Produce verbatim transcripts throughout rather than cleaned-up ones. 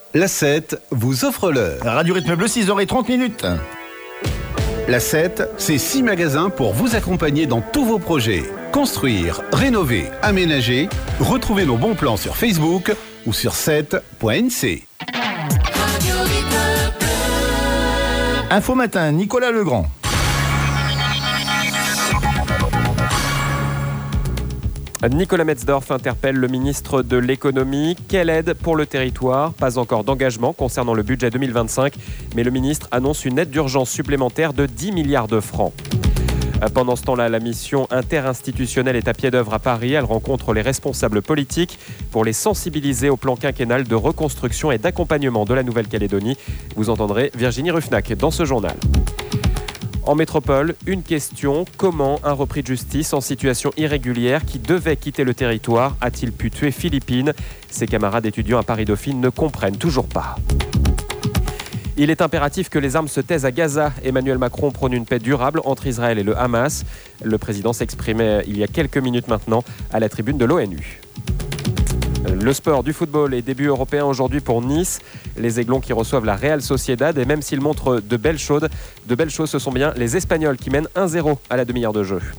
La sept vous offre l'heure. Radio Rythme Bleu, six heures trente minutes. La sept, c'est six magasins pour vous accompagner dans tous vos projets. Construire, rénover, aménager. Retrouvez nos bons plans sur Facebook ou sur sept point n c. Info matin, Nicolas Legrand. Nicolas Metzdorf interpelle le ministre de l'économie. Quelle aide pour le territoire ? Pas encore d'engagement concernant le budget deux mille vingt-cinq, mais le ministre annonce une aide d'urgence supplémentaire de dix milliards de francs. Pendant ce temps-là, la mission interinstitutionnelle est à pied d'œuvre à Paris. Elle rencontre les responsables politiques pour les sensibiliser au plan quinquennal de reconstruction et d'accompagnement de la Nouvelle-Calédonie. Vous entendrez Virginie Ruffnac dans ce journal. En métropole, une question, comment un repris de justice en situation irrégulière qui devait quitter le territoire a-t-il pu tuer Philippine ? Ses camarades étudiants à Paris-Dauphine ne comprennent toujours pas. Il est impératif que les armes se taisent à Gaza. Emmanuel Macron prône une paix durable entre Israël et le Hamas. Le président s'exprimait il y a quelques minutes maintenant à la tribune de l'ONU. Le sport, du football et début européen aujourd'hui pour Nice. Les Aiglons qui reçoivent la Real Sociedad et même s'ils montrent de belles choses, de belles choses, ce sont bien les Espagnols qui mènent un zéro à la demi-heure de jeu.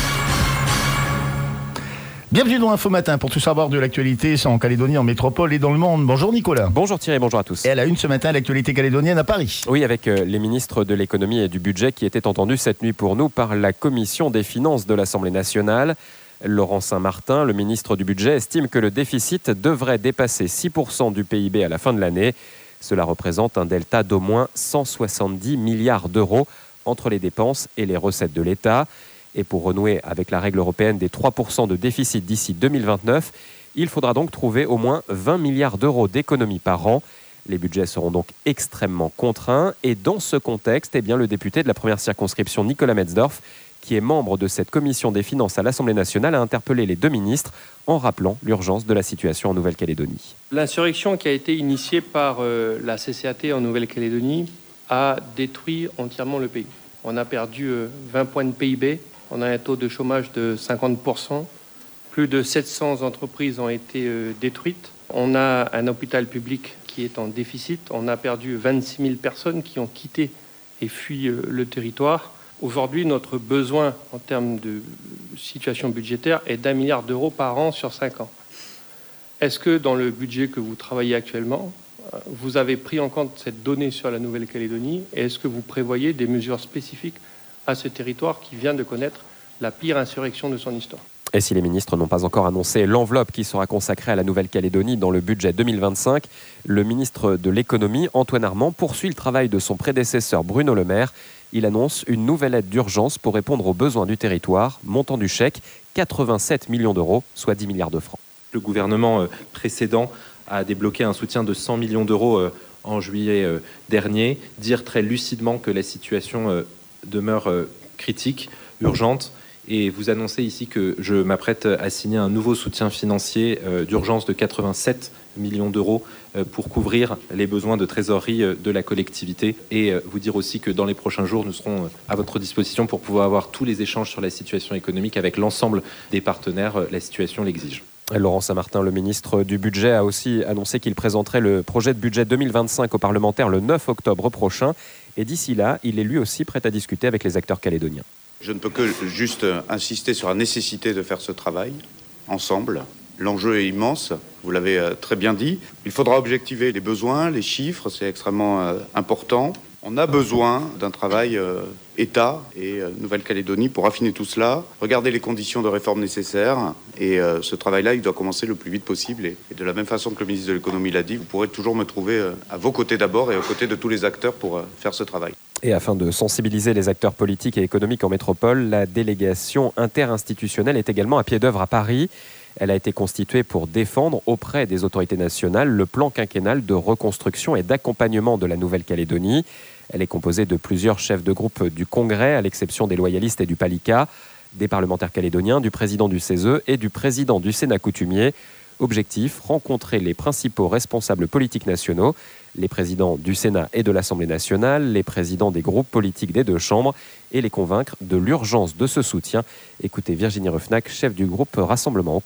Bienvenue dans Info Matin pour tout savoir de l'actualité en Calédonie, en métropole et dans le monde. Bonjour Nicolas. Bonjour Thierry, bonjour à tous. Et à la une ce matin, l'actualité calédonienne à Paris. Oui, avec les ministres de l'économie et du budget qui étaient entendus cette nuit pour nous par la commission des finances de l'Assemblée nationale. Laurent Saint-Martin, le ministre du budget, estime que le déficit devrait dépasser six pour cent du P I B à la fin de l'année. Cela représente un delta d'au moins cent soixante-dix milliards d'euros entre les dépenses et les recettes de l'État. Et pour renouer avec la règle européenne des trois pour cent de déficit d'ici deux mille vingt-neuf, il faudra donc trouver au moins vingt milliards d'euros d'économies par an. Les budgets seront donc extrêmement contraints. Et dans ce contexte, eh bien, le député de la première circonscription, Nicolas Metzdorf, qui est membre de cette commission des finances à l'Assemblée nationale, a interpellé les deux ministres en rappelant l'urgence de la situation en Nouvelle-Calédonie. L'insurrection qui a été initiée par euh, la C C A T en Nouvelle-Calédonie a détruit entièrement le pays. On a perdu euh, vingt points de P I B, on a un taux de chômage de cinquante pour cent, plus de sept cents entreprises ont été euh, détruites, on a un hôpital public qui est en déficit, on a perdu vingt-six mille personnes qui ont quitté et fui euh, le territoire. Aujourd'hui, notre besoin en termes de situation budgétaire est d'un milliard d'euros par an sur cinq ans. Est-ce que dans le budget que vous travaillez actuellement, vous avez pris en compte cette donnée sur la Nouvelle-Calédonie et est-ce que vous prévoyez des mesures spécifiques à ce territoire qui vient de connaître la pire insurrection de son histoire ? Et si les ministres n'ont pas encore annoncé l'enveloppe qui sera consacrée à la Nouvelle-Calédonie dans le budget deux mille vingt-cinq, le ministre de l'économie, Antoine Armand, poursuit le travail de son prédécesseur Bruno Le Maire. Il annonce une nouvelle aide d'urgence pour répondre aux besoins du territoire. Montant du chèque, quatre-vingt-sept millions d'euros, soit dix milliards de francs. Le gouvernement précédent a débloqué un soutien de cent millions d'euros en juillet dernier. Dire très lucidement que la situation demeure critique, urgente. Et vous annoncez ici que je m'apprête à signer un nouveau soutien financier d'urgence de quatre-vingt-sept millions d'euros pour couvrir les besoins de trésorerie de la collectivité et vous dire aussi que dans les prochains jours, nous serons à votre disposition pour pouvoir avoir tous les échanges sur la situation économique avec l'ensemble des partenaires. La situation l'exige. Laurent Saint-Martin, le ministre du Budget, a aussi annoncé qu'il présenterait le projet de budget deux mille vingt-cinq aux parlementaires le neuf octobre prochain. Et d'ici là, il est lui aussi prêt à discuter avec les acteurs calédoniens. Je ne peux que juste insister sur la nécessité de faire ce travail ensemble. L'enjeu est immense, vous l'avez très bien dit. Il faudra objectiver les besoins, les chiffres, c'est extrêmement important. On a besoin d'un travail euh, État et euh, Nouvelle-Calédonie pour affiner tout cela, regarder les conditions de réforme nécessaires. Et euh, ce travail-là, il doit commencer le plus vite possible. Et, et de la même façon que le ministre de l'économie l'a dit, vous pourrez toujours me trouver euh, à vos côtés d'abord et aux côtés de tous les acteurs pour euh, faire ce travail. Et afin de sensibiliser les acteurs politiques et économiques en métropole, la délégation interinstitutionnelle est également à pied d'œuvre à Paris. Elle a été constituée pour défendre auprès des autorités nationales le plan quinquennal de reconstruction et d'accompagnement de la Nouvelle-Calédonie. Elle est composée de plusieurs chefs de groupe du Congrès, à l'exception des loyalistes et du Palika, des parlementaires calédoniens, du président du C E S E et du président du Sénat coutumier. Objectif, rencontrer les principaux responsables politiques nationaux, les présidents du Sénat et de l'Assemblée nationale, les présidents des groupes politiques des deux chambres et les convaincre de l'urgence de ce soutien. Écoutez Virginie Ruffnac, chef du groupe Rassemblement au Congrès.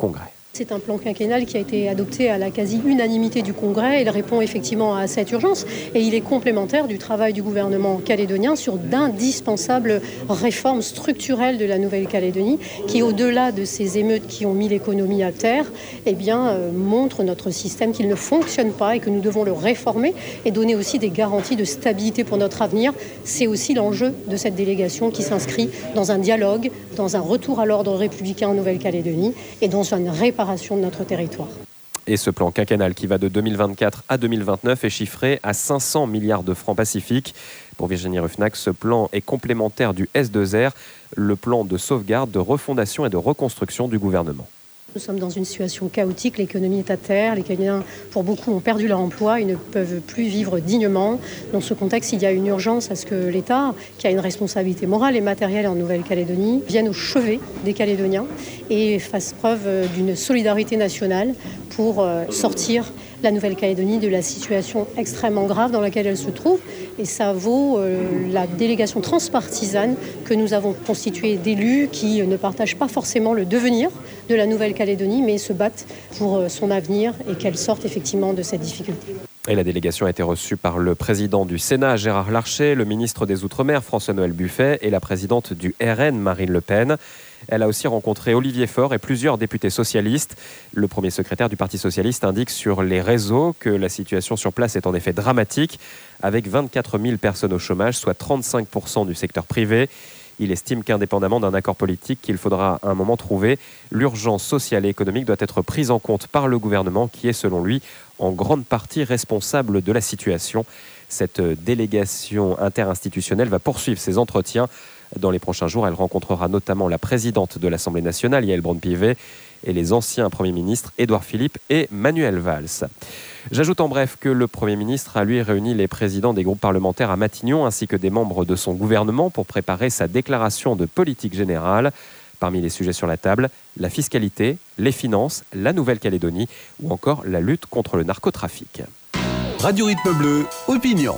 C'est un plan quinquennal qui a été adopté à la quasi-unanimité du Congrès. Il répond effectivement à cette urgence et il est complémentaire du travail du gouvernement calédonien sur d'indispensables réformes structurelles de la Nouvelle-Calédonie qui, au-delà de ces émeutes qui ont mis l'économie à terre, eh bien, euh, montrent notre système qu'il ne fonctionne pas et que nous devons le réformer et donner aussi des garanties de stabilité pour notre avenir. C'est aussi l'enjeu de cette délégation qui s'inscrit dans un dialogue, dans un retour à l'ordre républicain en Nouvelle-Calédonie et dans une réparation de notre territoire. Et ce plan quinquennal qui va de deux mille vingt-quatre à deux mille vingt-neuf est chiffré à cinq cents milliards de francs pacifiques. Pour Virginie Ruffnac, ce plan est complémentaire du S deux R, le plan de sauvegarde, de refondation et de reconstruction du gouvernement. Nous sommes dans une situation chaotique, l'économie est à terre, les Canadiens, pour beaucoup, ont perdu leur emploi, ils ne peuvent plus vivre dignement. Dans ce contexte, il y a une urgence à ce que l'État, qui a une responsabilité morale et matérielle en Nouvelle-Calédonie, vienne au chevet des Calédoniens et fasse preuve d'une solidarité nationale pour sortir la Nouvelle-Calédonie de la situation extrêmement grave dans laquelle elle se trouve. Et ça vaut euh, la délégation transpartisane que nous avons constituée d'élus qui ne partagent pas forcément le devenir de la Nouvelle-Calédonie, mais se battent pour son avenir et qu'elle sorte effectivement de cette difficulté. Et la délégation a été reçue par le président du Sénat, Gérard Larcher, le ministre des Outre-mer, François-Noël Buffet, et la présidente du R N, Marine Le Pen. Elle a aussi rencontré Olivier Faure et plusieurs députés socialistes. Le premier secrétaire du Parti socialiste indique sur les réseaux que la situation sur place est en effet dramatique, avec vingt-quatre mille personnes au chômage, soit trente-cinq pour cent du secteur privé. Il estime qu'indépendamment d'un accord politique qu'il faudra à un moment trouver, l'urgence sociale et économique doit être prise en compte par le gouvernement qui est, selon lui, en grande partie responsable de la situation. Cette délégation interinstitutionnelle va poursuivre ses entretiens. Dans les prochains jours, elle rencontrera notamment la présidente de l'Assemblée nationale, Yaël Braun-Pivet, et les anciens premiers ministres Édouard Philippe et Manuel Valls. J'ajoute en bref que le Premier ministre a lui réuni les présidents des groupes parlementaires à Matignon ainsi que des membres de son gouvernement pour préparer sa déclaration de politique générale. Parmi les sujets sur la table, la fiscalité, les finances, la Nouvelle-Calédonie ou encore la lutte contre le narcotrafic. Radio Rythme Bleu, opinion.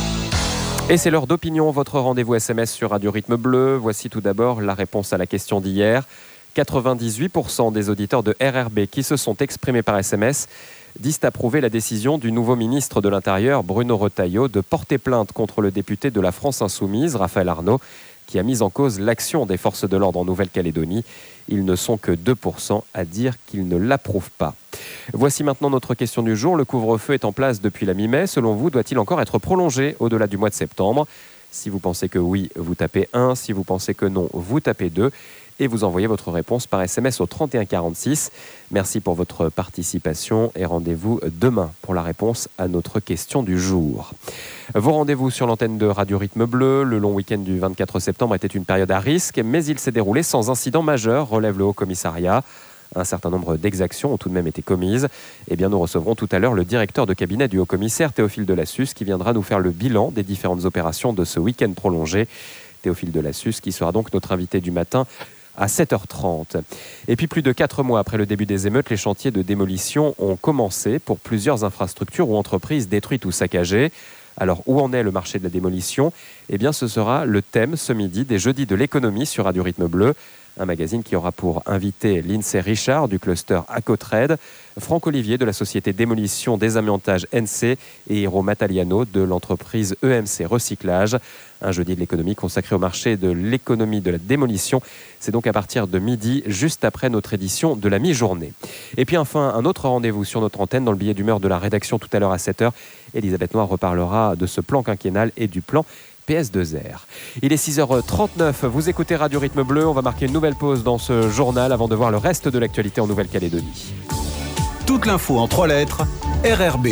Et c'est l'heure d'opinion, votre rendez-vous S M S sur Radio Rythme Bleu. Voici tout d'abord la réponse à la question d'hier. quatre-vingt-dix-huit pour cent des auditeurs de R R B qui se sont exprimés par S M S disent approuver la décision du nouveau ministre de l'Intérieur, Bruno Retailleau, de porter plainte contre le député de la France Insoumise, Raphaël Arnaud, qui a mis en cause l'action des forces de l'ordre en Nouvelle-Calédonie. Ils ne sont que deux pour cent à dire qu'ils ne l'approuvent pas. Voici maintenant notre question du jour. Le couvre-feu est en place depuis la mi-mai. Selon vous, doit-il encore être prolongé au-delà du mois de septembre ? Si vous pensez que oui, vous tapez un. Si vous pensez que non, vous tapez deux. Et vous envoyez votre réponse par S M S au trente et un quarante-six. Merci pour votre participation et rendez-vous demain pour la réponse à notre question du jour. Vos rendez-vous sur l'antenne de Radio Rythme Bleu. Le long week-end du vingt-quatre septembre était une période à risque, mais il s'est déroulé sans incident majeur, relève le Haut-Commissariat. Un certain nombre d'exactions ont tout de même été commises. Eh bien, nous recevrons tout à l'heure le directeur de cabinet du Haut-Commissaire, Théophile Delassus, qui viendra nous faire le bilan des différentes opérations de ce week-end prolongé. Théophile Delassus, qui sera donc notre invité du matin à sept heures trente. Et puis plus de quatre mois après le début des émeutes, les chantiers de démolition ont commencé pour plusieurs infrastructures ou entreprises détruites ou saccagées. Alors où en est le marché de la démolition ? Eh bien ce sera le thème ce midi des Jeudis de l'économie sur Radio Rythme Bleu. Un magazine qui aura pour invité Lindsay Richard du cluster Acotrade, Franck Olivier de la société Démolition Désamiantage N C et Hiro Mataliano de l'entreprise E M C Recyclage. Un jeudi de l'économie consacré au marché de l'économie de la démolition. C'est donc à partir de midi, juste après notre édition de la mi-journée. Et puis enfin, un autre rendez-vous sur notre antenne dans le billet d'humeur de la rédaction tout à l'heure à sept heures. Elisabeth Noir reparlera de ce plan quinquennal et du plan P S deux R. Il est six heures trente-neuf, vous écoutez Radio Rythme Bleu. On va marquer une nouvelle pause dans ce journal avant de voir le reste de l'actualité en Nouvelle-Calédonie. Toute l'info en trois lettres, R R B.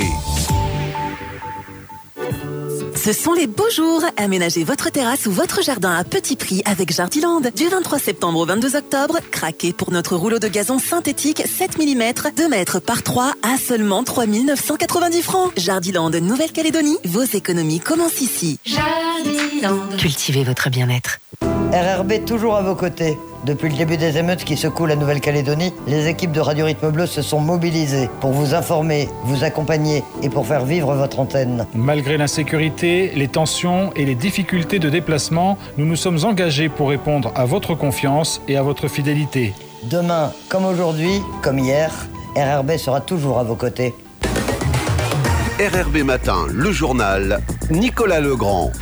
Ce sont les beaux jours. Aménagez votre terrasse ou votre jardin à petit prix avec Jardiland. Du vingt-trois septembre au vingt-deux octobre, craquez pour notre rouleau de gazon synthétique sept millimètres, deux mètres par trois à seulement trois mille neuf cent quatre-vingt-dix francs. Jardiland Nouvelle-Calédonie, vos économies commencent ici. Jardiland. Cultivez votre bien-être. R R B toujours à vos côtés. Depuis le début des émeutes qui secouent la Nouvelle-Calédonie, les équipes de Radio Rythme Bleu se sont mobilisées pour vous informer, vous accompagner et pour faire vivre votre antenne. Malgré l'insécurité, les tensions et les difficultés de déplacement, nous nous sommes engagés pour répondre à votre confiance et à votre fidélité. Demain, comme aujourd'hui, comme hier, R R B sera toujours à vos côtés. R R B Matin, le journal, Nicolas Legrand.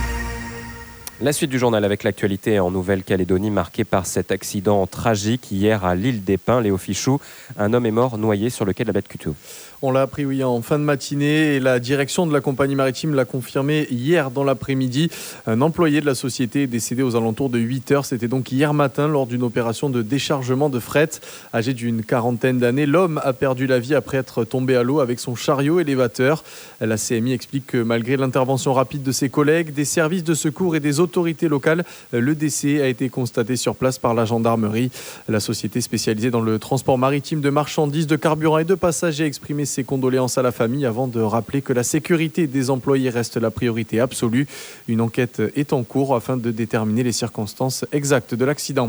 La suite du journal avec l'actualité en Nouvelle-Calédonie marquée par cet accident tragique hier à l'île des Pins. Léo Fichou, un homme est mort noyé sur le quai de la baie de Cuteau. On l'a appris oui, en fin de matinée et la direction de la compagnie maritime l'a confirmé hier dans l'après-midi. Un employé de la société est décédé aux alentours de huit heures. C'était donc hier matin lors d'une opération de déchargement de fret. Âgé d'une quarantaine d'années, l'homme a perdu la vie après être tombé à l'eau avec son chariot élévateur. La C M I explique que malgré l'intervention rapide de ses collègues, des services de secours et des autorités locales, le décès a été constaté sur place par la gendarmerie. La société spécialisée dans le transport maritime de marchandises, de carburant et de passagers a exprimé ses condoléances à la famille avant de rappeler que la sécurité des employés reste la priorité absolue. Une enquête est en cours afin de déterminer les circonstances exactes de l'accident.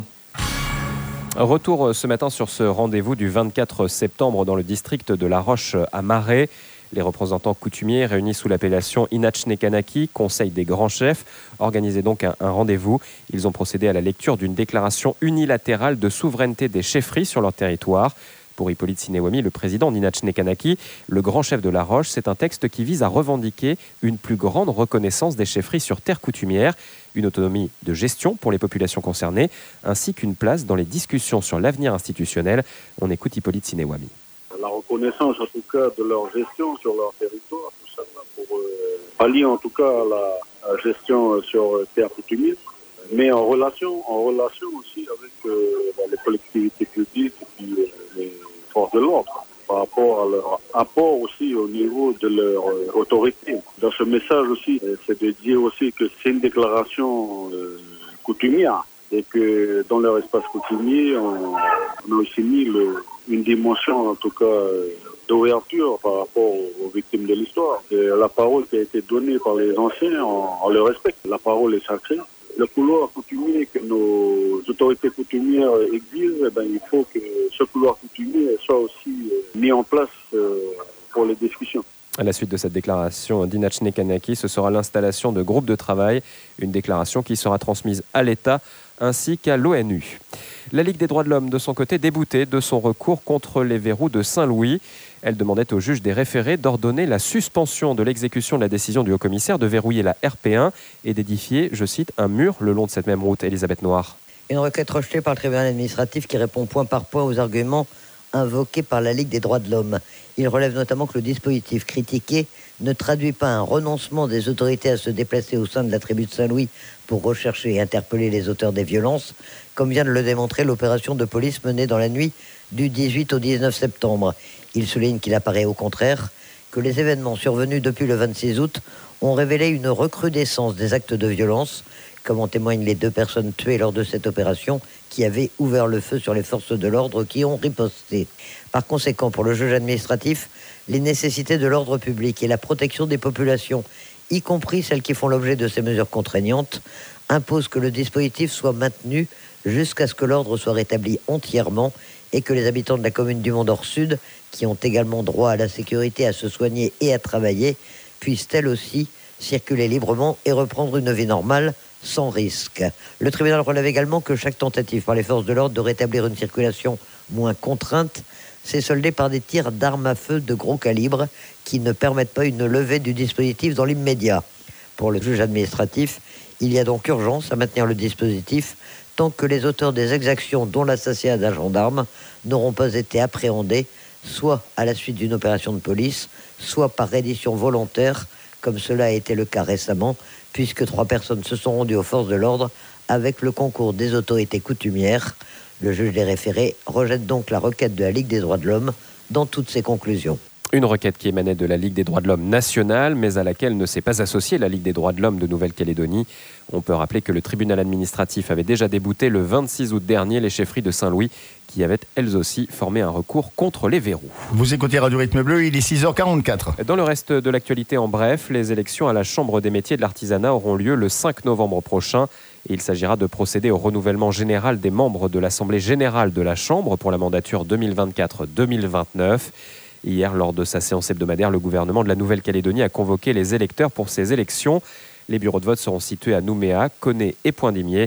Retour ce matin sur ce rendez-vous du vingt-quatre septembre dans le district de La Roche à Marais. Les représentants coutumiers réunis sous l'appellation Inachnekanaki, Conseil des grands chefs, organisaient donc un, un rendez-vous. Ils ont procédé à la lecture d'une déclaration unilatérale de souveraineté des chefferies sur leur territoire. Pour Hippolyte Sinewami, le président d'Inachnekanaki, le grand chef de La Roche, c'est un texte qui vise à revendiquer une plus grande reconnaissance des chefferies sur terre coutumière, une autonomie de gestion pour les populations concernées, ainsi qu'une place dans les discussions sur l'avenir institutionnel. On écoute Hippolyte Sinewami. La reconnaissance en tout cas de leur gestion sur leur territoire, tout ça, pour euh, pallier en tout cas la, la gestion sur terre coutumière, mais en relation, en relation aussi avec euh, les collectivités publiques et puis euh, les forces de l'ordre, par rapport à leur apport aussi au niveau de leur euh, autorité. Dans ce message aussi, euh, c'est de dire aussi que c'est une déclaration euh, coutumière et que dans leur espace coutumier, on, on a aussi mis le, une dimension en tout cas euh, d'ouverture par rapport aux, aux victimes de l'histoire. Et la parole qui a été donnée par les anciens, on, on le respecte. La parole est sacrée. Le couloir coutumier que nos autorités coutumières exigent, eh ben, il faut que ce couloir coutumier soit aussi euh, mis en place euh, pour les discussions. À la suite de cette déclaration d'Inachnekanaki, ce sera l'installation de groupes de travail, une déclaration qui sera transmise à l'État ainsi qu'à l'ONU. La Ligue des droits de l'homme, de son côté, déboutée de son recours contre les verrous de Saint-Louis. Elle demandait au juge des référés d'ordonner la suspension de l'exécution de la décision du haut-commissaire de verrouiller la R P un et d'édifier, je cite, un mur le long de cette même route. Elisabeth Noir. Une requête rejetée par le tribunal administratif qui répond point par point aux arguments invoqués par la Ligue des droits de l'homme. Il relève notamment que le dispositif critiqué ne traduit pas un renoncement des autorités à se déplacer au sein de la tribu de Saint-Louis pour rechercher et interpeller les auteurs des violences, comme vient de le démontrer l'opération de police menée dans la nuit du dix-huit au dix-neuf septembre. Il souligne qu'il apparaît au contraire que les événements survenus depuis le vingt-six août ont révélé une recrudescence des actes de violence, comme en témoignent les deux personnes tuées lors de cette opération qui avaient ouvert le feu sur les forces de l'ordre qui ont riposté. Par conséquent, pour le juge administratif, les nécessités de l'ordre public et la protection des populations, y compris celles qui font l'objet de ces mesures contraignantes, imposent que le dispositif soit maintenu jusqu'à ce que l'ordre soit rétabli entièrement et que les habitants de la commune du Mont-d'Or Sud, qui ont également droit à la sécurité, à se soigner et à travailler, puissent elles aussi circuler librement et reprendre une vie normale sans risque. Le tribunal relève également que chaque tentative par les forces de l'ordre de rétablir une circulation moins contrainte s'est soldée par des tirs d'armes à feu de gros calibre qui ne permettent pas une levée du dispositif dans l'immédiat. Pour le juge administratif, il y a donc urgence à maintenir le dispositif tant que les auteurs des exactions, dont l'assassinat d'un gendarme, n'auront pas été appréhendés, soit à la suite d'une opération de police, soit par reddition volontaire, comme cela a été le cas récemment, puisque trois personnes se sont rendues aux forces de l'ordre avec le concours des autorités coutumières. Le juge des référés rejette donc la requête de la Ligue des droits de l'homme dans toutes ses conclusions. Une requête qui émanait de la Ligue des droits de l'homme nationale, mais à laquelle ne s'est pas associée la Ligue des droits de l'homme de Nouvelle-Calédonie. On peut rappeler que le tribunal administratif avait déjà débouté le vingt-six août dernier les chefferies de Saint-Louis, qui avaient elles aussi formé un recours contre les verrous. Vous écoutez Radio Rythme Bleu, il est six heures quarante-quatre. Dans le reste de l'actualité en bref, les élections à la Chambre des métiers de l'artisanat auront lieu le cinq novembre prochain. Et il s'agira de procéder au renouvellement général des membres de l'Assemblée générale de la Chambre pour la mandature deux mille vingt-quatre deux mille vingt-neuf. Hier, lors de sa séance hebdomadaire, le gouvernement de la Nouvelle-Calédonie a convoqué les électeurs pour ces élections. Les bureaux de vote seront situés à Nouméa, Koné et Pointe-d'Imier.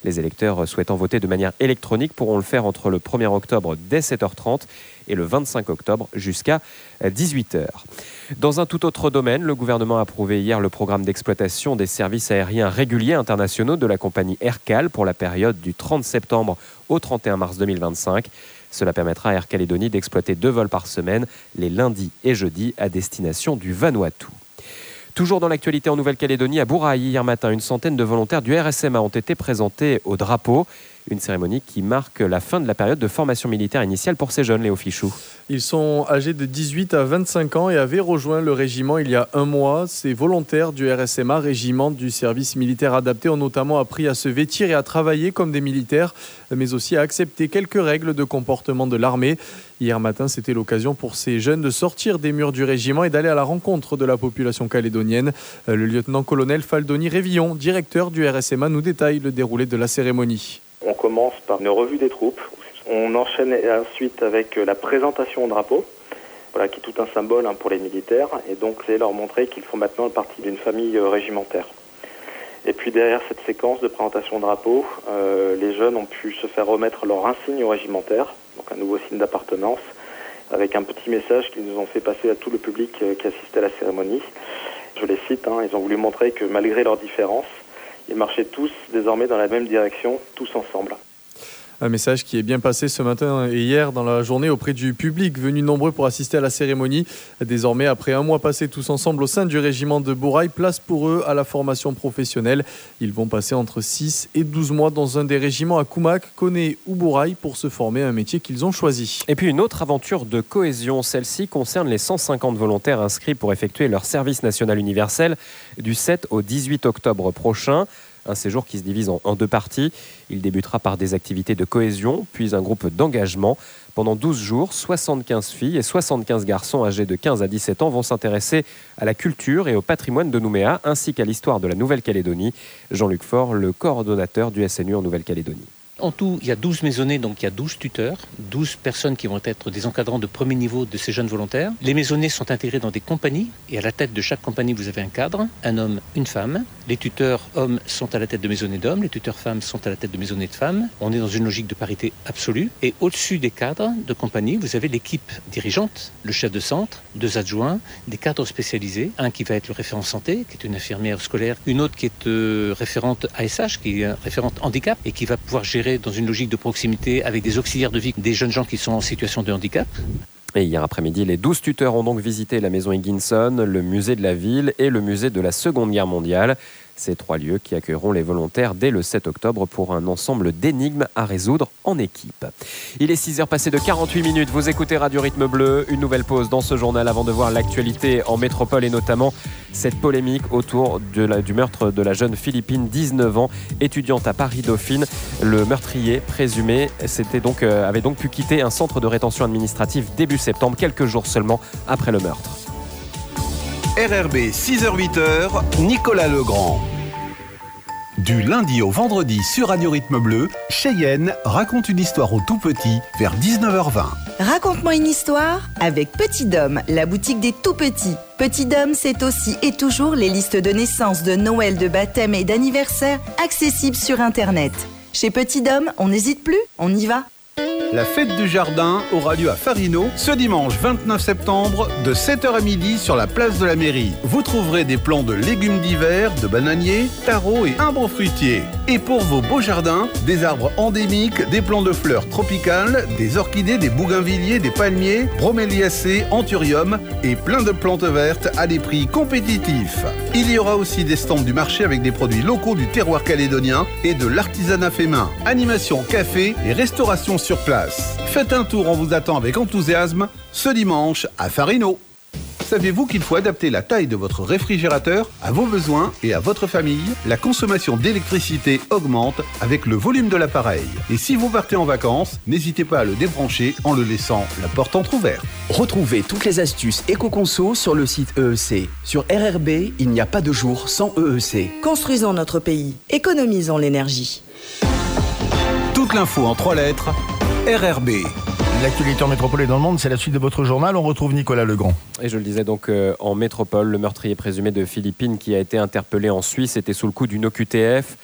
Les électeurs souhaitant voter de manière électronique pourront le faire entre le premier octobre dès sept heures trente et le vingt-cinq octobre jusqu'à dix-huit heures. Dans un tout autre domaine, le gouvernement a approuvé hier le programme d'exploitation des services aériens réguliers internationaux de la compagnie Aircal pour la période du trente septembre au trente et un mars deux mille vingt-cinq. Cela permettra à Air Calédonie d'exploiter deux vols par semaine, les lundis et jeudis, à destination du Vanuatu. Toujours dans l'actualité en Nouvelle-Calédonie, à Bourail, hier matin, une centaine de volontaires du R S M A ont été présentés au drapeau. Une cérémonie qui marque la fin de la période de formation militaire initiale pour ces jeunes, Léo Fichou. Ils sont âgés de dix-huit à vingt-cinq ans et avaient rejoint le régiment il y a un mois. Ces volontaires du R S M A, régiment du service militaire adapté, ont notamment appris à se vêtir et à travailler comme des militaires, mais aussi à accepter quelques règles de comportement de l'armée. Hier matin, c'était l'occasion pour ces jeunes de sortir des murs du régiment et d'aller à la rencontre de la population calédonienne. Le lieutenant-colonel Faldoni Révillon, directeur du R S M A, nous détaille le déroulé de la cérémonie. On commence par une revue des troupes. On enchaîne ensuite avec la présentation au drapeau, voilà, qui est tout un symbole hein, pour les militaires. Et donc, c'est leur montrer qu'ils font maintenant partie d'une famille euh, régimentaire. Et puis derrière cette séquence de présentation au drapeau, euh, les jeunes ont pu se faire remettre leur insigne régimentaire, donc un nouveau signe d'appartenance, avec un petit message qu'ils nous ont fait passer à tout le public euh, qui assistait à la cérémonie. Je les cite, hein, ils ont voulu montrer que malgré leurs différences, ils marchaient tous désormais dans la même direction, tous ensemble. Un message qui est bien passé ce matin et hier dans la journée auprès du public venu nombreux pour assister à la cérémonie. Désormais, après un mois passé tous ensemble au sein du régiment de Bourail, place pour eux à la formation professionnelle. Ils vont passer entre six et douze mois dans un des régiments à Koumak, Koné ou Bourail pour se former à un métier qu'ils ont choisi. Et puis une autre aventure de cohésion, celle-ci concerne les cent cinquante volontaires inscrits pour effectuer leur service national universel du sept au dix-huit octobre prochain. Un séjour qui se divise en, en deux parties. Il débutera par des activités de cohésion, puis un groupe d'engagement. Pendant douze jours, soixante-quinze filles et soixante-quinze garçons âgés de quinze à dix-sept ans vont s'intéresser à la culture et au patrimoine de Nouméa, ainsi qu'à l'histoire de la Nouvelle-Calédonie. Jean-Luc Faure, le coordonnateur du S N U en Nouvelle-Calédonie. En tout, il y a douze maisonnées, donc il y a douze tuteurs, douze personnes qui vont être des encadrants de premier niveau de ces jeunes volontaires. Les maisonnées sont intégrées dans des compagnies et à la tête de chaque compagnie, vous avez un cadre, un homme, une femme. Les tuteurs hommes sont à la tête de maisonnées d'hommes, les tuteurs femmes sont à la tête de maisonnées de femmes. On est dans une logique de parité absolue. Et au-dessus des cadres de compagnie, vous avez l'équipe dirigeante, le chef de centre, deux adjoints, des cadres spécialisés. Un qui va être le référent santé, qui est une infirmière scolaire, une autre qui est euh, référente A S H, qui est référente handicap et qui va pouvoir gérer dans une logique de proximité avec des auxiliaires de vie, des jeunes gens qui sont en situation de handicap. Et hier après-midi, les douze tuteurs ont donc visité la maison Higginson, le musée de la ville et le musée de la Seconde Guerre mondiale. Ces trois lieux qui accueilleront les volontaires dès le sept octobre pour un ensemble d'énigmes à résoudre en équipe. Il est six heures passées de quarante-huit minutes. Vous écoutez Radio Rythme Bleu. Une nouvelle pause dans ce journal avant de voir l'actualité en métropole et notamment cette polémique autour de la, du meurtre de la jeune Philippine, dix-neuf ans, étudiante à Paris-Dauphine. Le meurtrier présumé c'était donc, euh, avait donc pu quitter un centre de rétention administrative début septembre, quelques jours seulement après le meurtre. R R B, six heures huit heures, Nicolas Legrand. Du lundi au vendredi sur Radio Rythme Bleu, Cheyenne raconte une histoire aux tout-petits vers dix-neuf heures vingt. Raconte-moi une histoire avec Petit Dôme, la boutique des tout-petits. Petit Dôme, c'est aussi et toujours les listes de naissance, de Noël, de baptême et d'anniversaire accessibles sur Internet. Chez Petit Dôme, on n'hésite plus, on y va. La fête du jardin aura lieu à Farino ce dimanche vingt-neuf septembre de sept heures à midi sur la place de la mairie. Vous trouverez des plants de légumes d'hiver, de bananiers, tarots et arbres fruitiers. Et pour vos beaux jardins, des arbres endémiques, des plants de fleurs tropicales, des orchidées, des bougainvilliers, des palmiers, broméliacées, anthurium et plein de plantes vertes à des prix compétitifs. Il y aura aussi des stands du marché avec des produits locaux du terroir calédonien et de l'artisanat fait main. Animation, café et restauration sur place. Faites un tour, on vous attend avec enthousiasme ce dimanche à Farino. Saviez-vous qu'il faut adapter la taille de votre réfrigérateur à vos besoins et à votre famille? La consommation d'électricité augmente avec le volume de l'appareil. Et si vous partez en vacances, n'hésitez pas à le débrancher en le laissant la porte entrouverte. Retrouvez toutes les astuces éco-conso sur le site E E C. Sur R R B, il n'y a pas de jour sans E E C. Construisons notre pays, économisons l'énergie. Toute l'info en trois lettres, R R B. L'actualité en métropole et dans le monde, c'est la suite de votre journal. On retrouve Nicolas Legrand. Et je le disais donc euh, en métropole, le meurtrier présumé de Philippine qui a été interpellé en Suisse était sous le coup d'une O Q T F.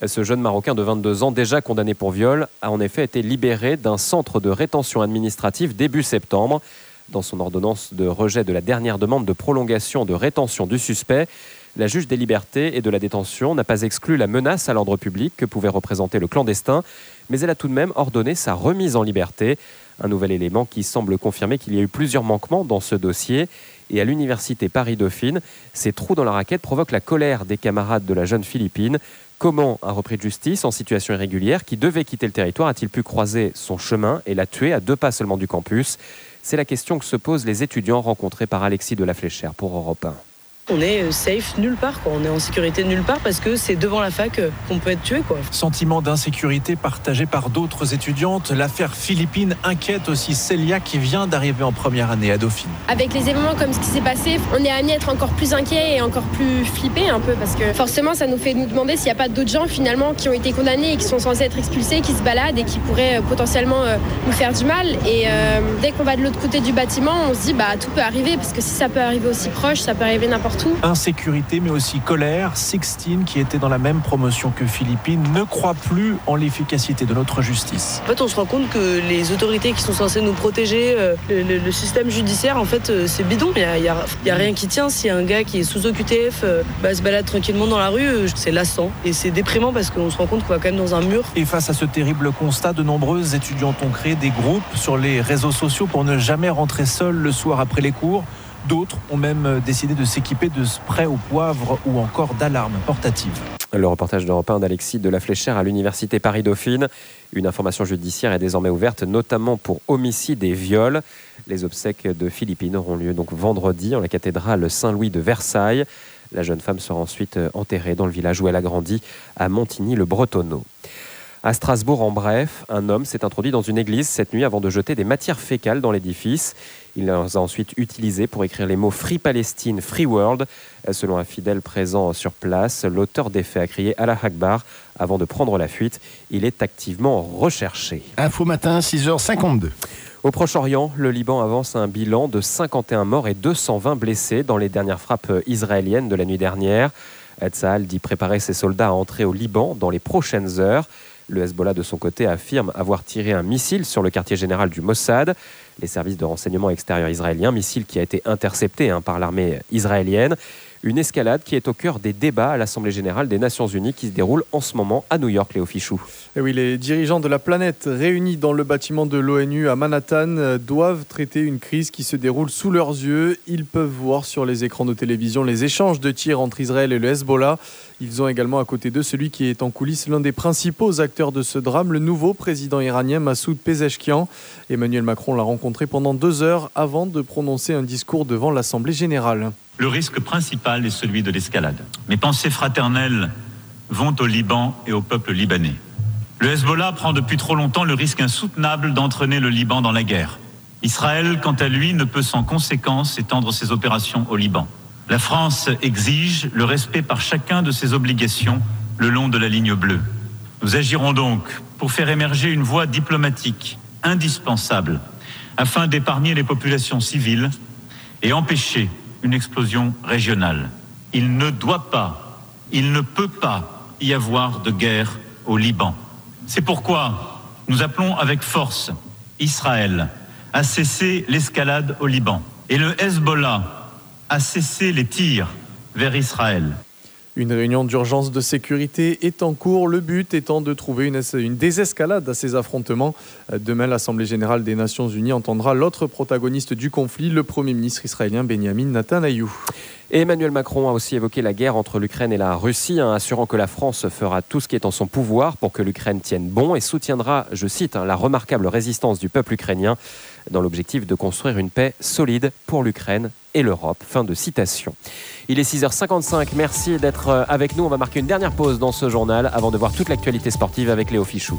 Ce jeune Marocain de vingt-deux ans, déjà condamné pour viol, a en effet été libéré d'un centre de rétention administrative début septembre. Dans son ordonnance de rejet de la dernière demande de prolongation de rétention du suspect, la juge des libertés et de la détention n'a pas exclu la menace à l'ordre public que pouvait représenter le clandestin, mais elle a tout de même ordonné sa remise en liberté. Un nouvel élément qui semble confirmer qu'il y a eu plusieurs manquements dans ce dossier. Et à l'université Paris-Dauphine, ces trous dans la raquette provoquent la colère des camarades de la jeune Philippine. Comment un repris de justice en situation irrégulière qui devait quitter le territoire a-t-il pu croiser son chemin et la tuer à deux pas seulement du campus ? C'est la question que se posent les étudiants rencontrés par Alexis de la Fléchère pour Europe un. On est safe nulle part, quoi. On est en sécurité nulle part parce que c'est devant la fac qu'on peut être tué, quoi. Sentiment d'insécurité partagé par d'autres étudiantes. L'affaire Philippine inquiète aussi Célia qui vient d'arriver en première année à Dauphine. Avec les événements comme ce qui s'est passé, on est amené à être encore plus inquiet et encore plus flippé un peu parce que forcément ça nous fait nous demander s'il n'y a pas d'autres gens finalement qui ont été condamnés et qui sont censés être expulsés, qui se baladent et qui pourraient potentiellement nous faire du mal. Et euh, dès qu'on va de l'autre côté du bâtiment, on se dit bah tout peut arriver parce que si ça peut arriver aussi proche, ça peut arriver n'importe tout. Insécurité mais aussi colère. Sixtine, qui était dans la même promotion que Philippine, ne croit plus en l'efficacité de notre justice. En fait, on se rend compte que les autorités qui sont censées nous protéger, le, le, le système judiciaire, en fait, c'est bidon. Il n'y a, y a, y a rien qui tient. Si un gars qui est sous O Q T F bah, se balade tranquillement dans la rue, c'est lassant. Et c'est déprimant parce qu'on se rend compte qu'on va quand même dans un mur. Et face à ce terrible constat, de nombreuses étudiantes ont créé des groupes sur les réseaux sociaux pour ne jamais rentrer seules le soir après les cours. D'autres ont même décidé de s'équiper de sprays au poivre ou encore d'alarmes portatives. Le reportage d'Europe un d'Alexis de la Fléchère à l'université Paris-Dauphine. Une information judiciaire est désormais ouverte, notamment pour homicide et viol. Les obsèques de Philippine auront lieu donc vendredi en la cathédrale Saint-Louis de Versailles. La jeune femme sera ensuite enterrée dans le village où elle a grandi, à Montigny-le-Bretonneux. À Strasbourg, en bref, un homme s'est introduit dans une église cette nuit avant de jeter des matières fécales dans l'édifice. Il les a ensuite utilisées pour écrire les mots « Free Palestine, Free World ». Selon un fidèle présent sur place, l'auteur des faits a crié « Allah Akbar » avant de prendre la fuite. Il est activement recherché. Info matin, six heures cinquante-deux. Au Proche-Orient, le Liban avance un bilan de cinquante et un morts et deux cent vingt blessés dans les dernières frappes israéliennes de la nuit dernière. Tsahal dit préparer ses soldats à entrer au Liban dans les prochaines heures. Le Hezbollah, de son côté, affirme avoir tiré un missile sur le quartier général du Mossad. Les services de renseignement extérieur israéliens, missile qui a été intercepté hein, par l'armée israélienne. Une escalade qui est au cœur des débats à l'Assemblée générale des Nations Unies qui se déroule en ce moment à New York, Léo Fichou. Et oui, les dirigeants de la planète réunis dans le bâtiment de l'ONU à Manhattan doivent traiter une crise qui se déroule sous leurs yeux. Ils peuvent voir sur les écrans de télévision les échanges de tirs entre Israël et le Hezbollah. Ils ont également à côté d'eux celui qui est en coulisses l'un des principaux acteurs de ce drame, le nouveau président iranien Massoud Pezeshkian. Emmanuel Macron l'a rencontré pendant deux heures avant de prononcer un discours devant l'Assemblée générale. Le risque principal est celui de l'escalade. Mes pensées fraternelles vont au Liban et au peuple libanais. Le Hezbollah prend depuis trop longtemps le risque insoutenable d'entraîner le Liban dans la guerre. Israël, quant à lui, ne peut sans conséquence étendre ses opérations au Liban. La France exige le respect par chacun de ses obligations le long de la ligne bleue. Nous agirons donc pour faire émerger une voie diplomatique indispensable afin d'épargner les populations civiles et empêcher une explosion régionale. Il ne doit pas, il ne peut pas y avoir de guerre au Liban. C'est pourquoi nous appelons avec force Israël à cesser l'escalade au Liban et le Hezbollah à cesser les tirs vers Israël. Une réunion d'urgence de sécurité est en cours, le but étant de trouver une, une désescalade à ces affrontements. Demain, l'Assemblée générale des Nations Unies entendra l'autre protagoniste du conflit, le Premier ministre israélien Benjamin Netanyahou. Et Emmanuel Macron a aussi évoqué la guerre entre l'Ukraine et la Russie, hein, assurant que la France fera tout ce qui est en son pouvoir pour que l'Ukraine tienne bon et soutiendra, je cite, hein, la remarquable résistance du peuple ukrainien dans l'objectif de construire une paix solide pour l'Ukraine et l'Europe. Fin de citation. Il est six heures cinquante-cinq, merci d'être avec nous. On va marquer une dernière pause dans ce journal avant de voir toute l'actualité sportive avec Léo Fichou.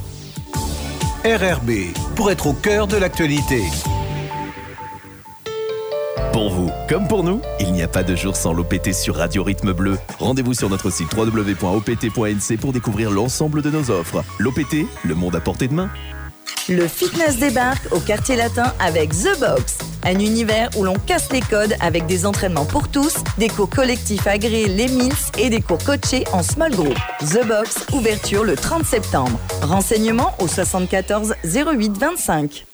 R R B, pour être au cœur de l'actualité. Pour vous, comme pour nous, il n'y a pas de jour sans l'O P T sur Radio Rythme Bleu. Rendez-vous sur notre site w w w point o p t point n c pour découvrir l'ensemble de nos offres. L'O P T, le monde à portée de main. Le fitness débarque au quartier latin avec The Box. Un univers où l'on casse les codes avec des entraînements pour tous, des cours collectifs agréés les Mills et des cours coachés en small group. The Box, ouverture le trente septembre. Renseignements au soixante-quatorze zéro huit vingt-cinq.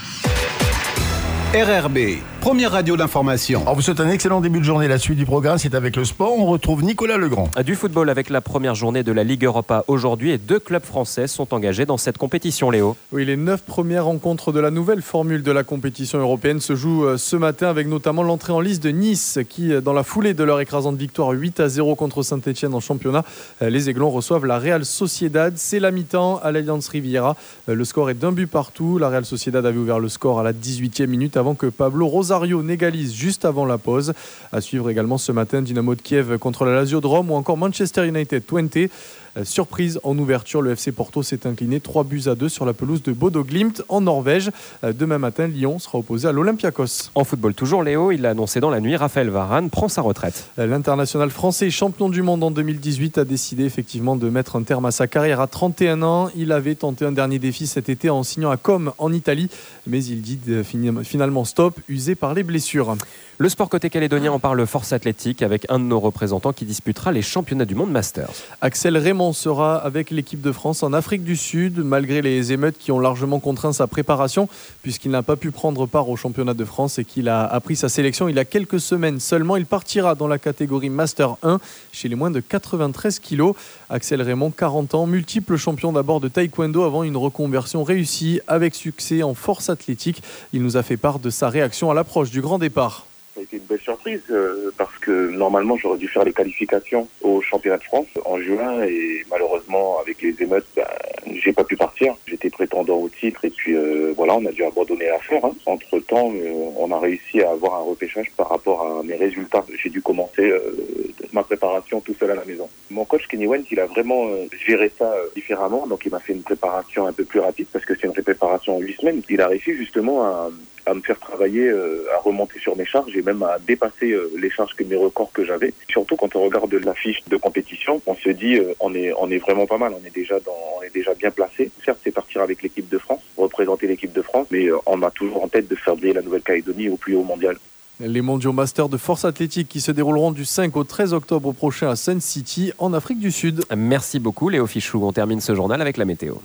R R B, première radio d'information. On vous souhaite un excellent début de journée. La suite du programme, c'est avec le sport. On retrouve Nicolas Legrand. Du football avec la première journée de la Ligue Europa aujourd'hui et deux clubs français sont engagés dans cette compétition, Léo. Oui, les neuf premières rencontres de la nouvelle formule de la compétition européenne se jouent ce matin avec notamment l'entrée en lice de Nice qui, dans la foulée de leur écrasante victoire huit à zéro contre Saint-Etienne en championnat, les Aiglons reçoivent la Real Sociedad. C'est la mi-temps à l'Allianz Riviera. Le score est d'un but partout. La Real Sociedad avait ouvert le score à la dix-huitième minute avant que Pablo Rosario n'égalise juste avant la pause. À suivre également ce matin Dynamo de Kiev contre la Lazio de Rome ou encore Manchester United vingt. Surprise en ouverture, le F C Porto s'est incliné trois buts à deux sur la pelouse de Bodo Glimt en Norvège. Demain matin, Lyon sera opposé à l'Olympiakos. En football toujours, Léo, il l'a annoncé dans la nuit, Raphaël Varane prend sa retraite. L'international français, champion du monde en deux mille dix-huit, a décidé effectivement de mettre un terme à sa carrière à trente et un ans. Il avait tenté un dernier défi cet été en signant à Com en Italie, mais il dit finalement stop, usé par les blessures. Le sport côté calédonien en parle force athlétique avec un de nos représentants qui disputera les championnats du monde Masters. Axel Raymond sera avec l'équipe de France en Afrique du Sud, malgré les émeutes qui ont largement contraint sa préparation, puisqu'il n'a pas pu prendre part au championnat de France et qu'il a appris sa sélection il y a quelques semaines seulement. Il partira dans la catégorie Master un chez les moins de quatre-vingt-treize kilos. Axel Raymond, quarante ans, multiple champion d'abord de taekwondo avant une reconversion réussie avec succès en force athlétique. Il nous a fait part de sa réaction à l'approche du grand départ. Ça a été une belle surprise euh, parce que normalement j'aurais dû faire les qualifications au championnat de France en juin et malheureusement avec les émeutes ben, j'ai pas pu partir. J'étais prétendant au titre et puis euh, voilà on a dû abandonner l'affaire. Hein. Entre temps euh, on a réussi à avoir un repêchage par rapport à mes résultats. J'ai dû commencer euh, ma préparation tout seul à la maison. Mon coach Kenny Wendt il a vraiment euh, géré ça euh, différemment, donc il m'a fait une préparation un peu plus rapide parce que c'est une préparation en huit semaines. Il a réussi justement à à me faire travailler, euh, à remonter sur mes charges et même à dépasser euh, les charges que mes records que j'avais. Surtout quand on regarde la fiche de compétition, on se dit euh, on est on est vraiment pas mal, on est déjà dans on est déjà bien placé. Certes, c'est partir avec l'équipe de France, représenter l'équipe de France, mais euh, on a toujours en tête de faire briller la Nouvelle-Calédonie au plus haut mondial. Les mondiaux Masters de force athlétique qui se dérouleront du cinq au treize octobre prochain à Sun City en Afrique du Sud. Merci beaucoup Léo Fichou. On termine ce journal avec la météo.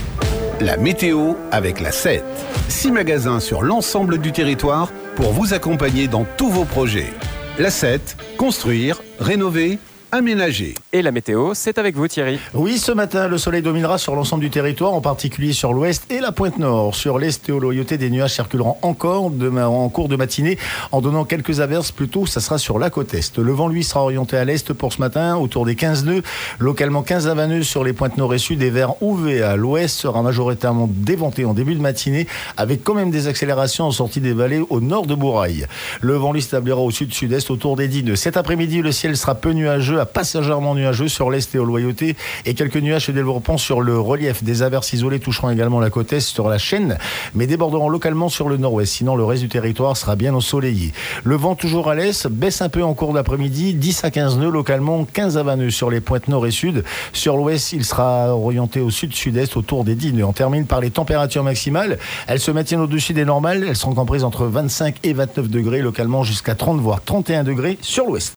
La météo avec la sept. Six magasins sur l'ensemble du territoire pour vous accompagner dans tous vos projets. La sept, construire, rénover, aménager. Et la météo, c'est avec vous Thierry. Oui, ce matin, le soleil dominera sur l'ensemble du territoire, en particulier sur l'ouest et la pointe nord. Sur l'est et au Loyauté, des nuages circuleront encore demain, en cours de matinée, en donnant quelques averses. Plutôt, ça sera sur la côte est. Le vent, lui, sera orienté à l'est pour ce matin, autour des quinze nœuds. Localement, quinze à vingt nœuds sur les pointes nord et sud. Et vers Ouvé à l'ouest sera majoritairement déventé en début de matinée, avec quand même des accélérations en sortie des vallées au nord de Bourail. Le vent, lui, s'établira au sud-sud-est, autour des dix nœuds. Cet après-midi, le ciel sera peu nuageux, passagèrement nuageux sur l'est et au Loyauté et quelques nuages se développeront sur le relief. Des averses isolées toucheront également la côte est sur la Chaîne, mais déborderont localement sur le nord-ouest. Sinon, le reste du territoire sera bien ensoleillé. Le vent toujours à l'est baisse un peu en cours d'après-midi, dix à quinze nœuds localement, quinze à vingt nœuds sur les pointes nord et sud. Sur l'ouest, il sera orienté au sud-sud-est autour des dix nœuds. On termine par les températures maximales. Elles se maintiennent au-dessus des normales. Elles seront comprises entre vingt-cinq et vingt-neuf degrés localement jusqu'à trente voire trente et un degrés sur l'ouest.